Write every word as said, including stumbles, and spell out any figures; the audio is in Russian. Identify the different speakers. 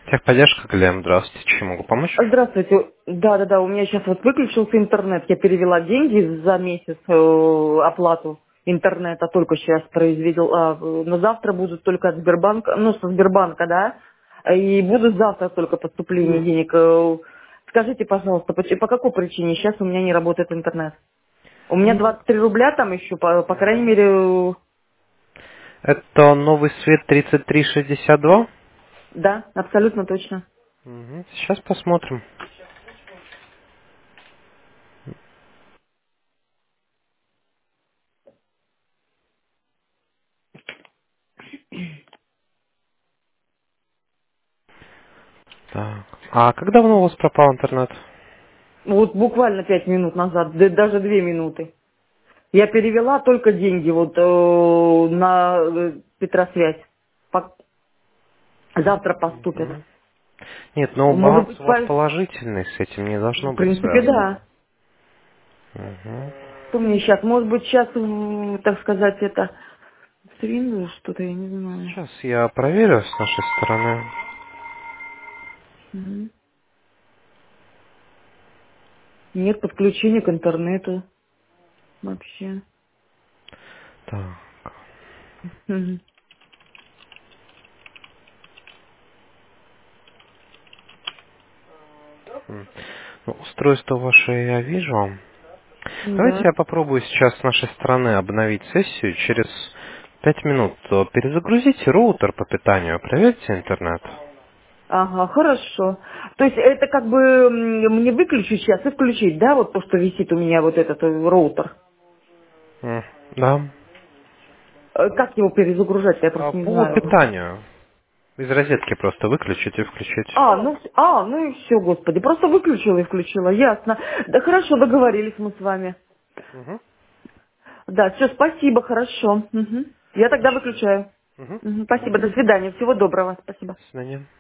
Speaker 1: Техподдержка, Глеб, здравствуйте. Чем могу помочь?
Speaker 2: Здравствуйте. Да, да, да, у меня сейчас вот выключился интернет. Я перевела деньги за месяц э, оплату интернета, только сейчас произвела. А, на завтра будут только от Сбербанка, ну, со Сбербанка, да, и будут завтра только поступление денег. Э, Скажите, пожалуйста, по, по какой причине сейчас у меня не работает интернет? У меня двадцать три рубля там еще, по, по крайней мере, э,
Speaker 1: Это новый свет тридцать три шестьдесят два?
Speaker 2: да, абсолютно точно.
Speaker 1: Мгм. Сейчас посмотрим. Так. А когда давно у вас пропал интернет?
Speaker 2: Вот буквально пять минут назад, да- даже две минуты. Я перевела только деньги вот э, на э, Петросвязь. По- Завтра поступят.
Speaker 1: Мгм. Нет, но
Speaker 2: Может
Speaker 1: баланс
Speaker 2: быть,
Speaker 1: у вас
Speaker 2: по-
Speaker 1: положительный, с этим не
Speaker 2: в
Speaker 1: должно быть
Speaker 2: принципе,
Speaker 1: связано.
Speaker 2: да.
Speaker 1: Мгм.
Speaker 2: Что мне сейчас? Может быть, сейчас, так сказать, это стринду что-то, я не знаю.
Speaker 1: Сейчас я проверю с нашей стороны.
Speaker 2: Мгм. Нет подключения к интернету вообще.
Speaker 1: Так.
Speaker 2: Мгм.
Speaker 1: М. Ну, устройство ваше я вижу. Давайте
Speaker 2: Да.
Speaker 1: я попробую сейчас с нашей стороны обновить сессию. Через пять минут э, перезагрузите роутер по питанию, проверьте интернет.
Speaker 2: Ага, хорошо. То есть это как бы м, мне выключить сейчас и включить, да, вот то, что висит у меня вот этот э, роутер.
Speaker 1: М, Да.
Speaker 2: Э, Как его перезагружать, я
Speaker 1: А
Speaker 2: просто не
Speaker 1: по
Speaker 2: знаю.
Speaker 1: питанию. Из розетки просто выключить и включить.
Speaker 2: А, ну, вс- а, ну и все, господи. Просто выключила и включила, ясно. Да хорошо, договорились мы с вами.
Speaker 1: Угу.
Speaker 2: Да, все, спасибо, хорошо. Мгм. Я тогда
Speaker 1: Хорошо.
Speaker 2: выключаю.
Speaker 1: Угу.
Speaker 2: Мгм,
Speaker 1: До
Speaker 2: спасибо, до свидания, всего доброго, спасибо.
Speaker 1: свидания.